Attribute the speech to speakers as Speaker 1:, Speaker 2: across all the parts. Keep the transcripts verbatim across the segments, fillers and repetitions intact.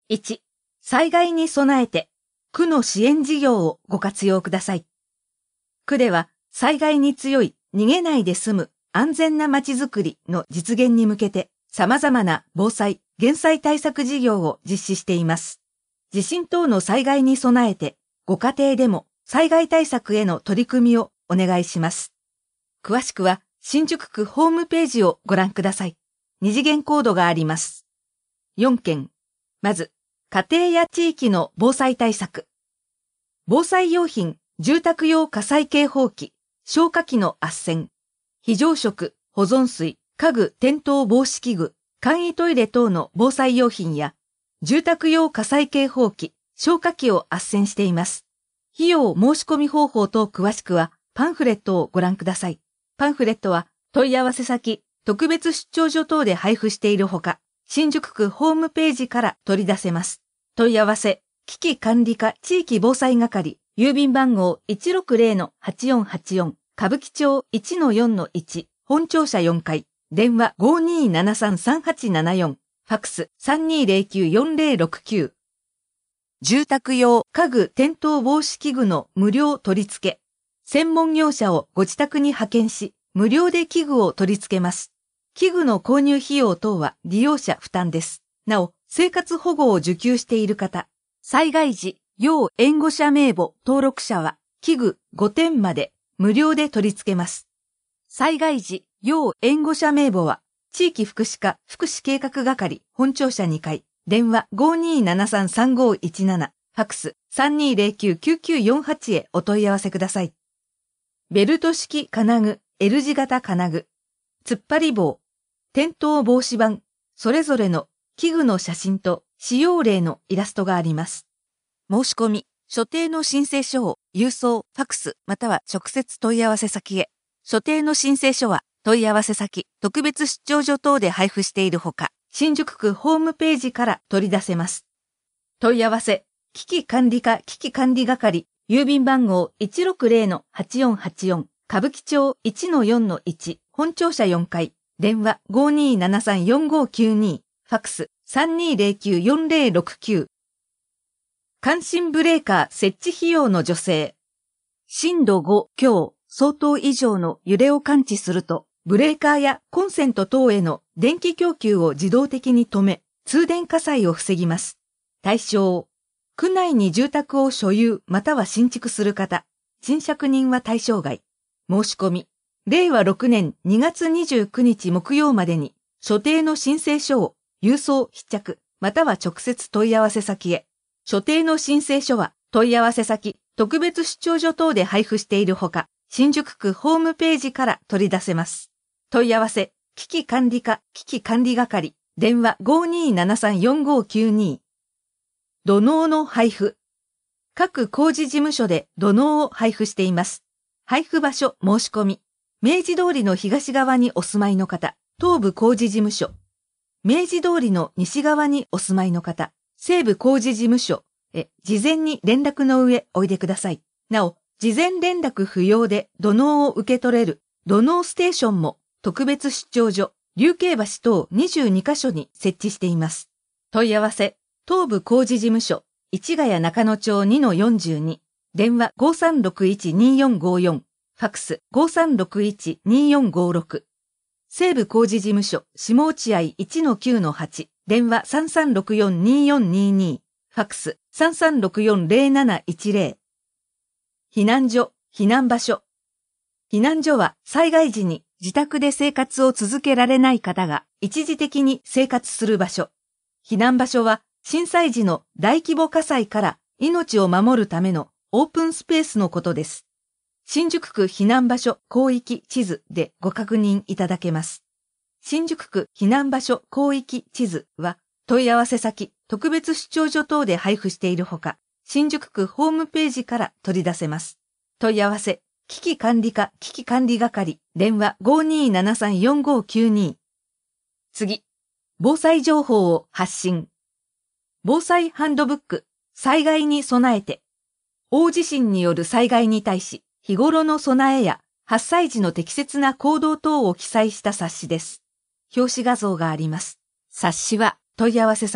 Speaker 1: いち、災害に備えて、区の支援事業をご活用ください。区では、災害に強い、逃げないで済む、安全なまちづくりの実現に向けて、様々な防災・減災対策事業を実施しています。地震等の災害に備えて、ご家庭でも災害対策への取り組みをお願いします。詳しくは、新宿区ホームページをご覧ください。二次元コードがあります。よんけん。まず、家庭や地域の防災対策。防災用品、住宅用火災警報器、消火器の斡旋、非常食、保存水、家具転倒防止器具、簡易トイレ等の防災用品や、住宅用火災警報器、消火器を斡旋しています。費用申し込み方法等詳しくは、パンフレットをご覧ください。パンフレットは、問い合わせ先、特別出張所等で配布しているほか、新宿区ホームページから取り出せます。問い合わせ、危機管理課地域防災係、郵便番号 いちろくぜろのはちよんはちよん、歌舞伎町 いちのよんのいち、本庁舎よんかい、電話 ごーにーななさんさんはちななよん、ファックス さんにーぜろきゅうよんぜろろくきゅう。住宅用家具転倒防止器具の無料取り付け。専門業者をご自宅に派遣し、無料で器具を取り付けます。器具の購入費用等は利用者負担です。なお、生活保護を受給している方、災害時、要援護者名簿登録者は、器具ごてんまで無料で取り付けます。災害時、要援護者名簿は、地域福祉課福祉計画係本庁舎にかい、電話 ごーにーななさんさんごーいちなな、ファックス さんにーぜろきゅうきゅうきゅうよんはち へお問い合わせください。ベルト式金具、L 字型金具、突っ張り棒、転倒防止板、それぞれの器具の写真と使用例のイラストがあります。申し込み、所定の申請書を郵送、ファックスまたは直接問い合わせ先へ。所定の申請書は問い合わせ先、特別出張所等で配布しているほか、新宿区ホームページから取り出せます。問い合わせ、危機管理課危機管理係、郵便番号 いちろくぜろのはちよんはちよん、歌舞伎町 いちのよんのいち、本庁舎よんかい、電話 ごーにーななさんよんごーきゅうに、ファックス さんにーぜろきゅうよんぜろろくきゅう。感震ブレーカー設置費用の助成。震度ご強相当以上の揺れを感知すると、ブレーカーやコンセント等への電気供給を自動的に止め、通電火災を防ぎます。対象。区内に住宅を所有または新築する方、賃借人は対象外。申し込み。れいわろくねんにがつにじゅうくにち木曜までに、所定の申請書を郵送必着または直接問い合わせ先へ。所定の申請書は問い合わせ先、特別出張所等で配布しているほか、新宿区ホームページから取り出せます。問い合わせ、危機管理課危機管理係、電話 ごーにーななさんよんごーきゅうに。土のうの配布。各工事事務所で土のうを配布しています。配布場所申し込み。明治通りの東側にお住まいの方、東部工事事務所。明治通りの西側にお住まいの方、西部工事事務所へ事前に連絡の上おいでください。なお、事前連絡不要で土のうを受け取れる土のうステーションも特別出張所、竜渓橋等にじゅうにかしょに設置しています。問い合わせ、東部工事事務所、市ヶ谷中野町 にのよんじゅうに、電話 ごーさんろくいちにーよんごーよん、ファックス ごーさんろくいちにーよんごーろく。西部工事事務所、下落合 いちのきゅうのはち、電話 さんさんろくよんにーよんにーにー、ファックス さんさんろくよんぜろなないちぜろ。避難所、避難場所。避難所は災害時に自宅で生活を続けられない方が一時的に生活する場所。避難場所は震災時の大規模火災から命を守るためのオープンスペースのことです。新宿区避難場所広域地図でご確認いただけます。新宿区避難場所広域地図は問い合わせ先、特別出張所等で配布しているほか、新宿区ホームページから取り出せます。問い合わせ、危機管理課危機管理係、電話 ごーにーななさんよんごーきゅうに。次、防災情報を発信。防災ハンドブック、災害に備えて。大地震による災害に対し、日頃の備えや発災時の適切な行動等を記載した冊子です。表紙画像があります。冊子は問い合わせ先、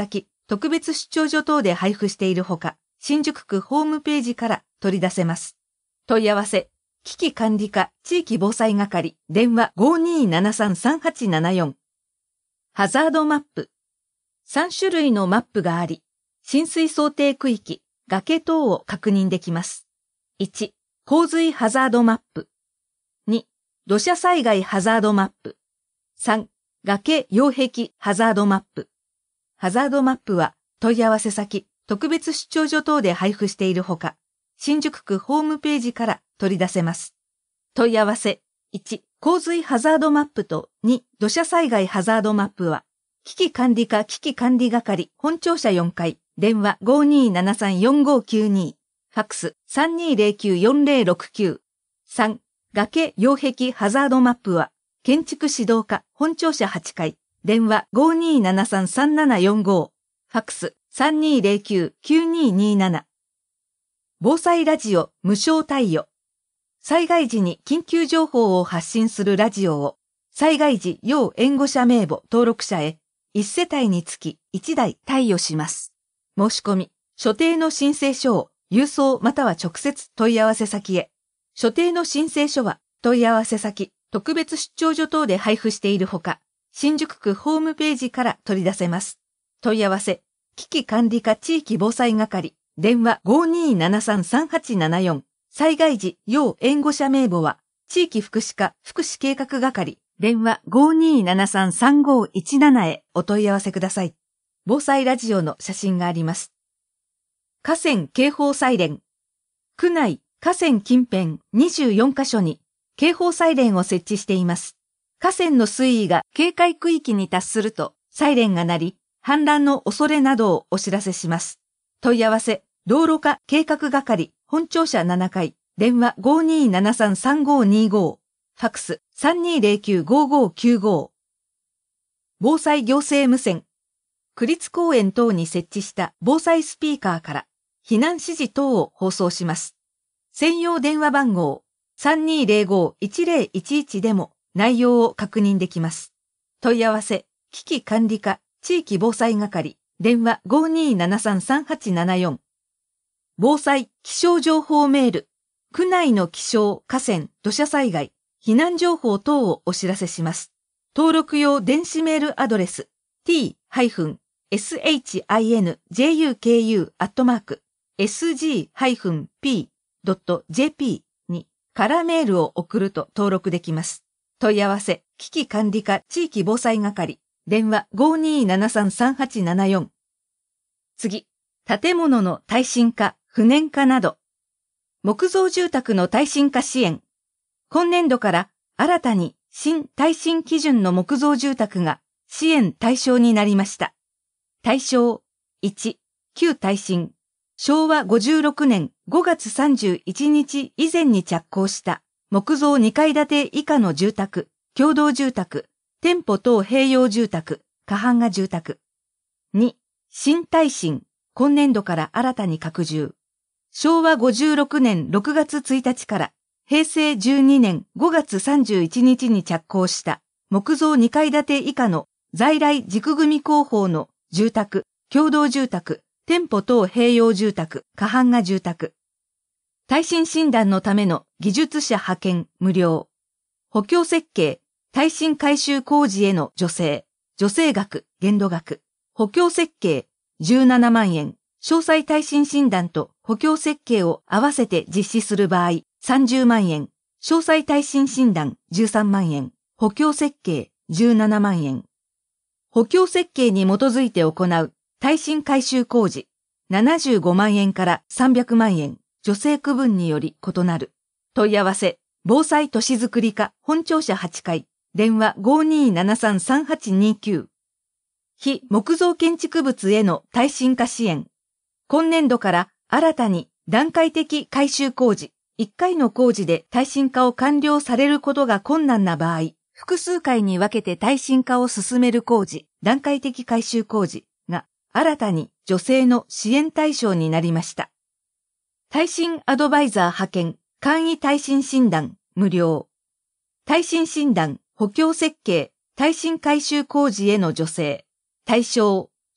Speaker 1: 特別出張所等で配布しているほか、新宿区ホームページから取り出せます。問い合わせ、危機管理課地域防災係、電話 ごーにーななさんさんはちななよん。ハザードマップ。さん種類のマップがあり、浸水想定区域、崖等を確認できます。いち、洪水ハザードマップ。に、土砂災害ハザードマップ。さん、崖擁壁ハザードマップ。ハザードマップは問い合わせ先、特別出張所等で配布しているほか、新宿区ホームページから取り出せます。問い合わせ、いち、洪水ハザードマップとに、土砂災害ハザードマップは、危機管理課危機管理係本庁舎よんかい、電話 ごーにーななさんよんごきゅうに、ファックス さんにーぜろきゅうよんぜろろくきゅう。さん、崖擁壁ハザードマップは、建築指導課本庁舎はちかい、電話 ごーにーななさんさんななよんご、ファックス さんにーぜろきゅうきゅうにーにーなな。防災ラジオ無償貸与。災害時に緊急情報を発信するラジオを、災害時要援護者名簿登録者へ、いち世帯につきいちだい貸与します。申し込み、所定の申請書を郵送または直接問い合わせ先へ。所定の申請書は問い合わせ先、特別出張所等で配布しているほか、新宿区ホームページから取り出せます。問い合わせ、危機管理課地域防災係、電話 ごーにーななさんさんはちななよん、災害時要援護者名簿は、地域福祉課福祉計画係、電話 ごーにーななさんさんごいちなな へお問い合わせください。防災ラジオの写真があります。河川警報サイレン。区内、河川近辺にじゅうよんかしょに警報サイレンを設置しています。河川の水位が警戒区域に達すると、サイレンが鳴り、氾濫の恐れなどをお知らせします。問い合わせ、道路課計画係、本庁舎ななかい、電話 ごーにーななさんさんごにご、ファックス さんにーぜろきゅうごごきゅうご。防災行政無線。区立公園等に設置した防災スピーカーから避難指示等を放送します。専用電話番号 さんにーぜろごいちぜろいちいち でも内容を確認できます。問い合わせ、危機管理課地域防災係、電話 ごーにーななさんさんはちななよん。防災気象情報メール。区内の気象、河川、土砂災害、避難情報等をお知らせします。登録用電子メールアドレス ティー エスエイチアイエヌジェイユーケーユー アットマーク エスジー ピー ドット ジェーピー にカラーメールを送ると登録できます。問い合わせ、危機管理課地域防災係、電話 ごーにーななさんさんはちななよん。次、建物の耐震化、不燃化など。木造住宅の耐震化支援。今年度から新たに新耐震基準の木造住宅が支援対象になりました。対象いち、旧耐震。しょうわごじゅうろくねんごがつさんじゅういちにち以前に着工した木造にかい建て以下の住宅、共同住宅、店舗等併用住宅、過半が住宅。に、新耐震。今年度から新たに拡充。しょうわごじゅうろくねんろくがつついたちからへいせいじゅうにねんごがつさんじゅういちにちに着工した木造にかい建て以下の在来軸組工法の住宅、共同住宅、店舗等併用住宅、過半が住宅。耐震診断のための技術者派遣無料。補強設計、耐震改修工事への助成、助成額、限度額。補強設計、じゅうななまんえん。詳細耐震診断と補強設計を合わせて実施する場合、さんじゅうまんえん。詳細耐震診断、じゅうさんまんえん。補強設計、じゅうななまんえん。補強設計に基づいて行う耐震改修工事、ななじゅうごまんえんからさんびゃくまんえん。助成区分により異なる。問い合わせ、防災都市づくり課本庁舎はちかい、電話 ごーにーななさんさんはちにきゅう。非木造建築物への耐震化支援。今年度から新たに段階的改修工事、いっかいの工事で耐震化を完了されることが困難な場合、複数回に分けて耐震化を進める工事、段階的改修工事が新たに助成の支援対象になりました。耐震アドバイザー派遣、簡易耐震診断、無料。耐震診断、補強設計、耐震改修工事への助成。対象、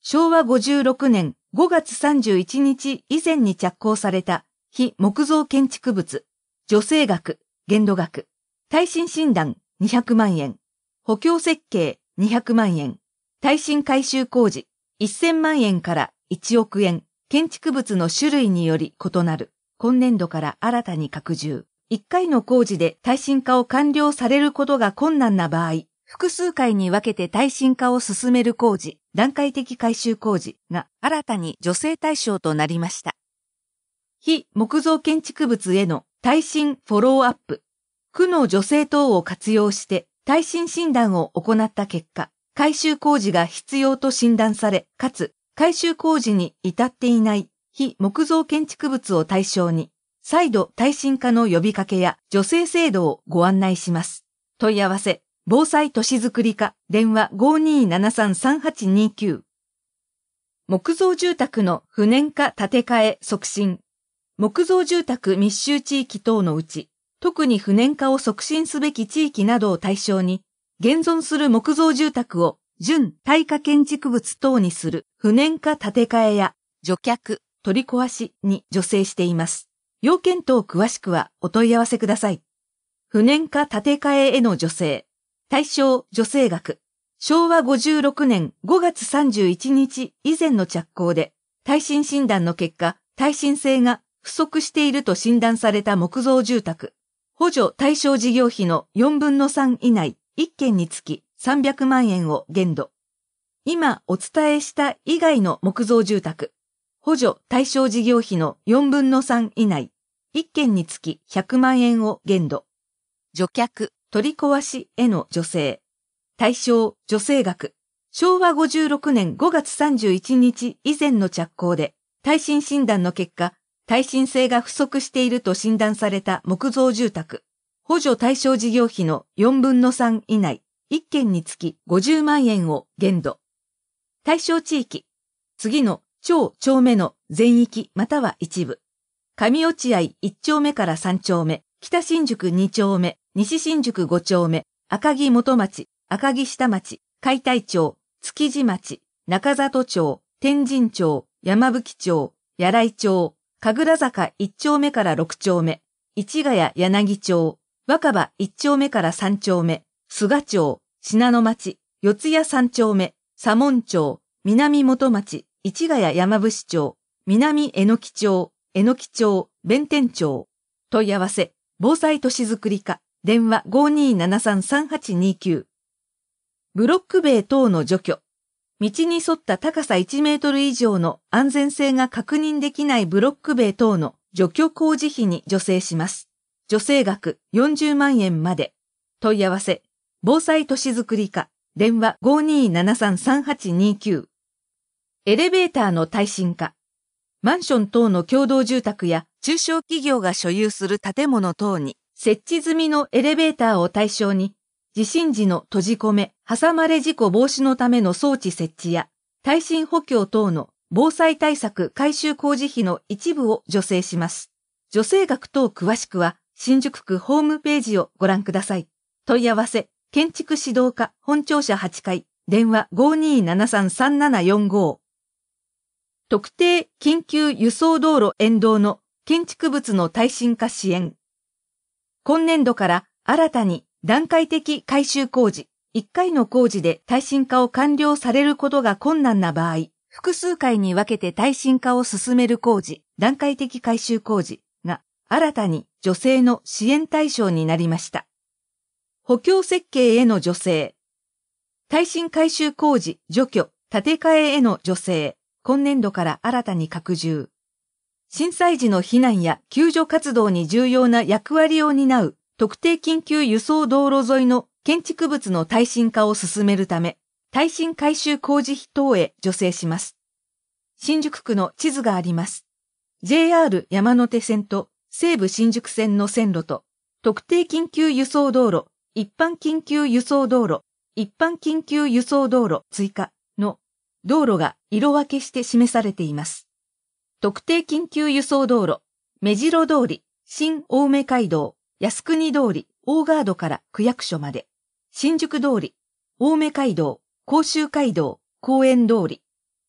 Speaker 1: しょうわごじゅうろくねんごがつさんじゅういちにち以前に着工された非木造建築物、助成額、限度額、耐震診断にひゃくまんえん、補強設計にひゃくまんえん、耐震改修工事せんまんえんからいちおくえん、建築物の種類により異なる。今年度から新たに拡充。いっかいの工事で耐震化を完了されることが困難な場合、複数回に分けて耐震化を進める工事、段階的改修工事が新たに助成対象となりました。非木造建築物への耐震フォローアップ。区の助成等を活用して耐震診断を行った結果、改修工事が必要と診断され、かつ改修工事に至っていない非木造建築物を対象に、再度耐震化の呼びかけや助成制度をご案内します。問い合わせ、防災都市づくり課、電話 ごーにーななさんさんはちにきゅう。木造住宅の不燃化建て替え促進。木造住宅密集地域等のうち、特に不燃化を促進すべき地域などを対象に、現存する木造住宅を準耐火建築物等にする不燃化建て替えや除却、取り壊しに助成しています。要件等詳しくはお問い合わせください。不燃化建て替えへの助成。対象助成額。しょうわごじゅうろくねんごがつさんじゅういちにち以前の着工で、耐震診断の結果、耐震性が不足していると診断された木造住宅。補助対象事業費のよんぶんのさん以内、いっけんにつきさんびゃくまんえんを限度。今お伝えした以外の木造住宅。補助対象事業費のよんぶんのさん以内、いっけんにつきひゃくまんえんを限度。除却、取り壊しへの助成。対象、助成額。しょうわごじゅうろくねんごがつさんじゅういちにち以前の着工で、耐震診断の結果、耐震性が不足していると診断された木造住宅。補助対象事業費のよんぶんのさん以内、いっけんにつきごじゅうまんえんを限度。対象地域。次の町丁目の全域または一部。上落合いち丁目からさん丁目、北新宿に丁目、西新宿ご丁目、赤城元町、赤城下町、海田町、築地町、中里町、天神町、山吹町、柳井町、神楽坂いち丁目からろく丁目、市ヶ谷柳町、若葉いち丁目からさん丁目、菅町、信濃町、四谷さん丁目、左門町、南元町、市ヶ谷山伏町、南榎木町、榎木町、弁天町。問い合わせ、防災都市づくり課、電話 ごーにーななさんさんはちにきゅう。ブロック塀等の除去。道に沿った高さいちメートル以上の安全性が確認できないブロック塀等の除去工事費に助成します。助成額よんじゅうまんえんまで。問い合わせ、防災都市づくり課、電話 ごーにーななさんさんはちにきゅう。エレベーターの耐震化。マンション等の共同住宅や中小企業が所有する建物等に設置済みのエレベーターを対象に、地震時の閉じ込め、挟まれ事故防止のための装置設置や、耐震補強等の防災対策改修工事費の一部を助成します。助成額等詳しくは、新宿区ホームページをご覧ください。問い合わせ、建築指導課本庁舎はちかい、電話 ごーにーななさんさんななよんご。特定緊急輸送道路沿道の建築物の耐震化支援。今年度から新たに段階的改修工事、いっかいの工事で耐震化を完了されることが困難な場合、複数回に分けて耐震化を進める工事、段階的改修工事が新たに助成の支援対象になりました。補強設計への助成。耐震改修工事、除去、建て替えへの助成。今年度から新たに拡充。震災時の避難や救助活動に重要な役割を担う特定緊急輸送道路沿いの建築物の耐震化を進めるため、耐震改修工事費等へ助成します。新宿区の地図があります。ジェイアール 山手線と西武新宿線の線路と、特定緊急輸送道路、一般緊急輸送道路、一般緊急輸送道路追加の道路が色分けして示されています。特定緊急輸送道路、目白通り、新青梅街道、靖国通り、大ガードから区役所まで、新宿通り、青梅街道、甲州街道、公園通り。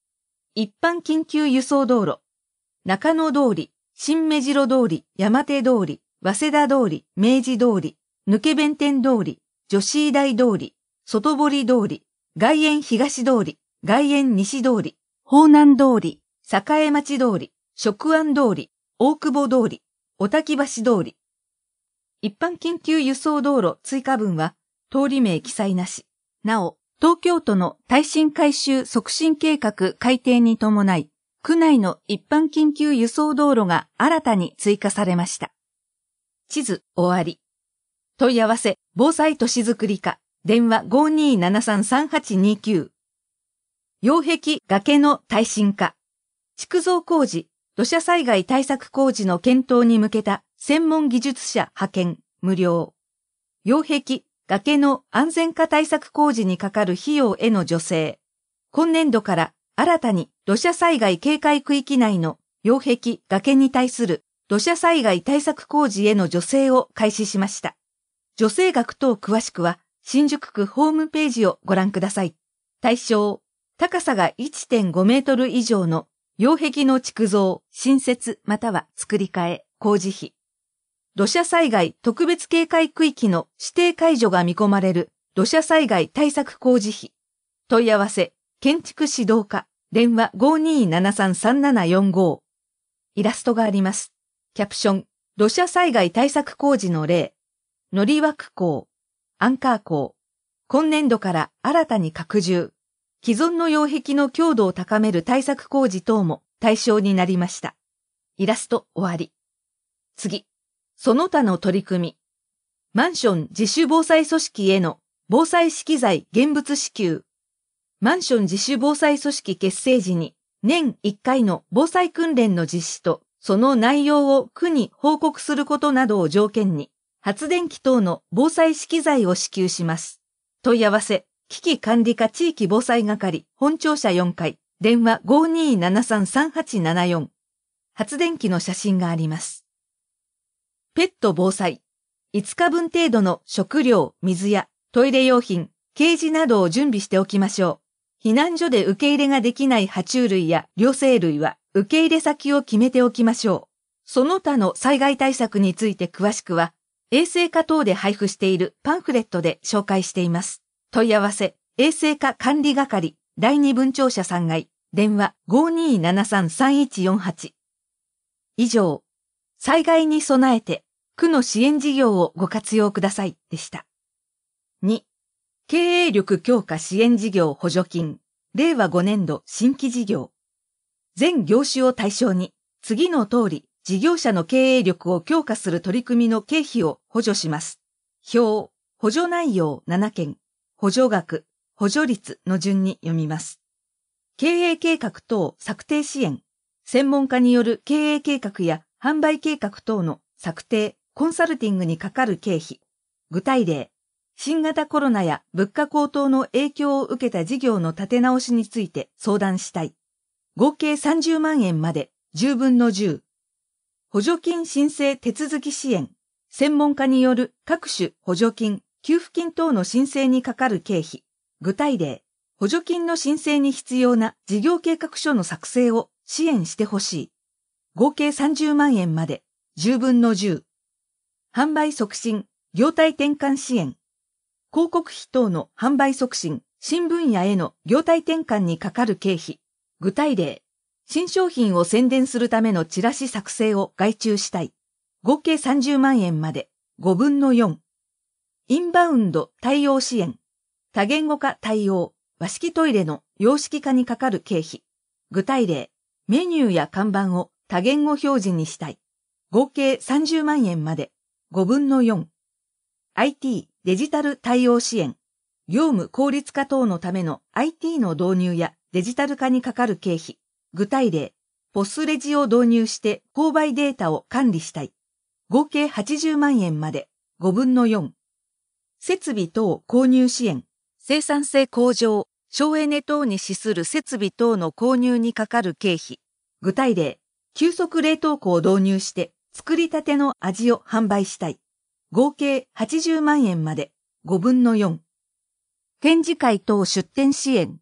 Speaker 1: 一般緊急輸送道路、中野通り、新目白通り、山手通り、早稲田通り、明治通り、抜け弁天通り、女子医大通り、外堀通り、外苑東通り、外苑西通り、方南通り、栄町通り、食安通り、大久保通り、小滝橋通り。一般緊急輸送道路追加分は、通り名記載なし。なお、東京都の耐震改修促進計画改定に伴い、区内の一般緊急輸送道路が新たに追加されました。地図終わり。問い合わせ、防災都市づくり課、電話 ごーにーななさんさんはちにきゅう。擁壁崖の耐震化。築造工事、土砂災害対策工事の検討に向けた専門技術者派遣、無料。擁壁、崖の安全化対策工事にかかる費用への助成。今年度から新たに土砂災害警戒区域内の擁壁、崖に対する土砂災害対策工事への助成を開始しました。助成額等詳しくは新宿区ホームページをご覧ください。対象、高さが いってんごメートル以上の擁壁の築造、新設または作り替え、工事費。土砂災害特別警戒区域の指定解除が見込まれる土砂災害対策工事費。問い合わせ、建築指導課、電話 ごーにーななさんさんななよんご。イラストがあります。キャプション、土砂災害対策工事の例。のり枠工、アンカー工。今年度から新たに拡充。既存の擁壁の強度を高める対策工事等も対象になりました。イラスト終わり。次。その他の取り組み。マンション自主防災組織への防災資機材現物支給。マンション自主防災組織結成時に年いっかいの防災訓練の実施とその内容を区に報告することなどを条件に発電機等の防災資機材を支給します。問い合わせ。危機管理課地域防災係本庁舎よんかい電話 ごーにーななさんさんはちななよん。発電機の写真があります。ペット防災。いつかぶん程度の食料、水やトイレ用品、ケージなどを準備しておきましょう。避難所で受け入れができない爬虫類や両生類は受け入れ先を決めておきましょう。その他の災害対策について詳しくは衛生課等で配布しているパンフレットで紹介しています。問い合わせ、衛生課管理係、だいに分庁舎さんがい、電話 ごーにーななさんさんいちよんはち。以上、災害に備えて、区の支援事業をご活用くださいでした。に、経営力強化支援事業補助金、れいわごねんど新規事業。全業種を対象に、次の通り、事業者の経営力を強化する取り組みの経費を補助します。表、補助内容ななけん。補助額、補助率の順に読みます。経営計画等策定支援、専門家による経営計画や販売計画等の策定、コンサルティングにかかる経費。具体例、新型コロナや物価高騰の影響を受けた事業の立て直しについて相談したい。合計さんじゅうまんえんまでじゅうぶんのじゅう。補助金申請手続き支援、専門家による各種補助金、給付金等の申請にかかる経費。具体例、補助金の申請に必要な事業計画書の作成を支援してほしい。合計さんじゅうまんえんまでじゅうぶんのじゅう。販売促進、業態転換支援。広告費等の販売促進、新分野への業態転換にかかる経費。具体例、新商品を宣伝するためのチラシ作成を外注したい。合計さんじゅうまんえんまでごぶんのよん。インバウンド対応支援。多言語化対応、和式トイレの洋式化にかかる経費。具体例、メニューや看板を多言語表示にしたい。合計さんじゅうまんえんまでごぶんのよん。アイティー デジタル対応支援。業務効率化等のための アイティー の導入やデジタル化にかかる経費。具体例、ポスレジを導入して購買データを管理したい。合計はちじゅうまんえんまでごぶんのよん。設備等購入支援、生産性向上、省エネ等に資する設備等の購入にかかる経費。具体例、急速冷凍庫を導入して作りたての味を販売したい。合計はちじゅうまんえんまでごぶんのよん。展示会等出展支援、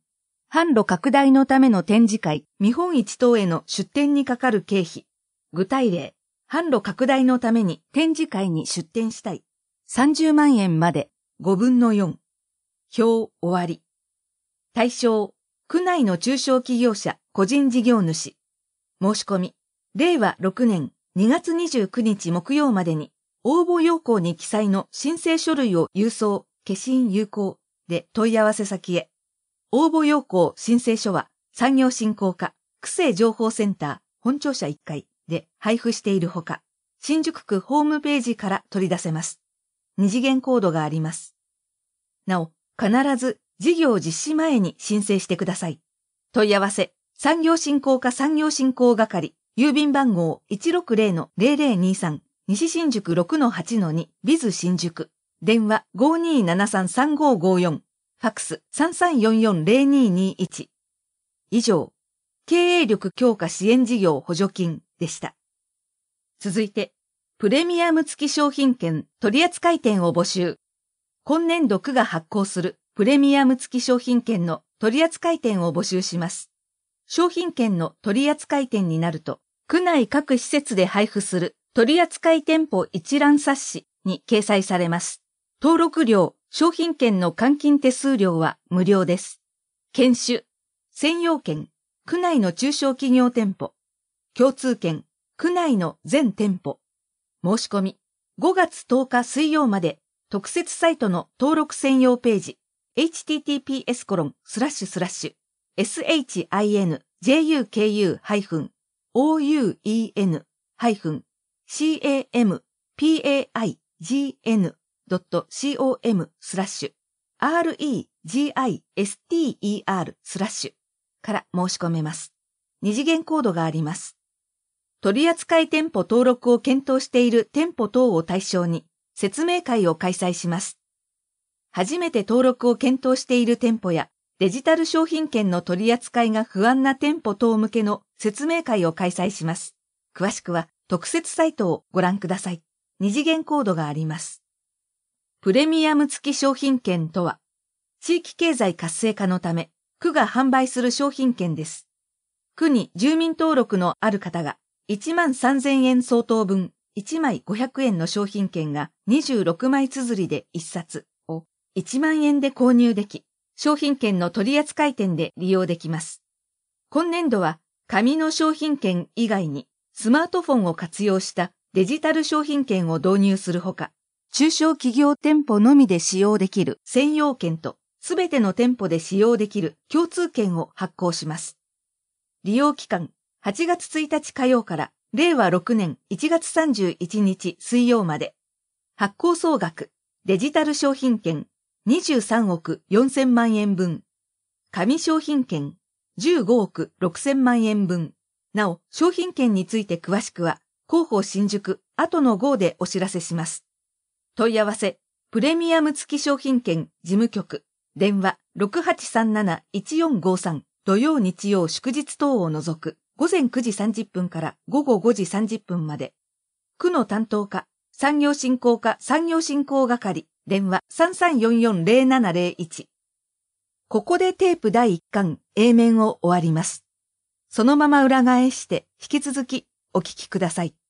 Speaker 1: 販路拡大のための展示会、見本市等への出展にかかる経費。具体例、販路拡大のために展示会に出展したい。さんじゅうまんえんまでごぶんのよん。表終わり。対象、区内の中小企業者、個人事業主。申し込み、れいわろくねんにがつにじゅうくにち木曜までに、応募要項に記載の申請書類を郵送、消印有効で問い合わせ先へ。応募要項申請書は産業振興課、区政情報センター、本庁舎いっかいで配布しているほか、新宿区ホームページから取り出せます。二次元コードがあります。なお、必ず事業実施前に申請してください。問い合わせ、産業振興課産業振興係、郵便番号 いちろくぜろのぜろぜろにさん、西新宿 ろくのはちのに、ビズ新宿。電話 ごにーななさんさんごごよん。ファックス さんさんよんよんぜろにーにーいち。以上、経営力強化支援事業補助金でした。続いて、プレミアム付き商品券取扱店を募集。今年度区が発行するプレミアム付き商品券の取扱店を募集します。商品券の取扱店になると、区内各施設で配布する取扱店舗一覧冊子に掲載されます。登録料、商品券の換金手数料は無料です。研修、専用券、区内の中小企業店舗、共通券、区内の全店舗。申し込み、ごがつとおか水曜まで、特設サイトの登録専用ページ、エイチティーティーピーエスコロンスラッシュスラッシュエスエイチアイエヌジェイユーケーユーハイフンオーユーイーエヌハイフンシーエーエムピーエーアイジーエヌドットコムスラッシュアールイージーアイエスティーイーアールスラッシュから申し込めます。二次元コードがあります。取扱店舗登録を検討している店舗等を対象に説明会を開催します。初めて登録を検討している店舗やデジタル商品券の取り扱いが不安な店舗等向けの説明会を開催します。詳しくは特設サイトをご覧ください。二次元コードがあります。プレミアム付き商品券とは、地域経済活性化のため、区が販売する商品券です。区に住民登録のある方がいちまんさんぜんえん相当分、いちまいごひゃくえんの商品券がにじゅうろくまい綴りでいっさつをいちまんえんで購入でき、商品券の取扱店で利用できます。今年度は紙の商品券以外にスマートフォンを活用したデジタル商品券を導入するほか、中小企業店舗のみで使用できる専用券とすべての店舗で使用できる共通券を発行します。利用期間はちがつついたち火曜かられいわろくねんいちがつさんじゅういちにち水曜まで。発行総額デジタル商品券にじゅうさんおくよんせんまんえん分。紙商品券じゅうごおくろくせんまんえん分。なお、商品券について詳しくは広報新宿後の号でお知らせします。問い合わせ、プレミアム付き商品券事務局、電話 ろくはちさんなないちよんごさん、土曜日曜祝日等を除く、ごぜんくじさんじゅっぷんからごごごじさんじゅっぷんまで。区の担当課、産業振興課産業振興係、電話 さんさんよんよんぜろななぜろいち。ここでテープだいいっかん A 面を終わります。そのまま裏返して引き続きお聞きください。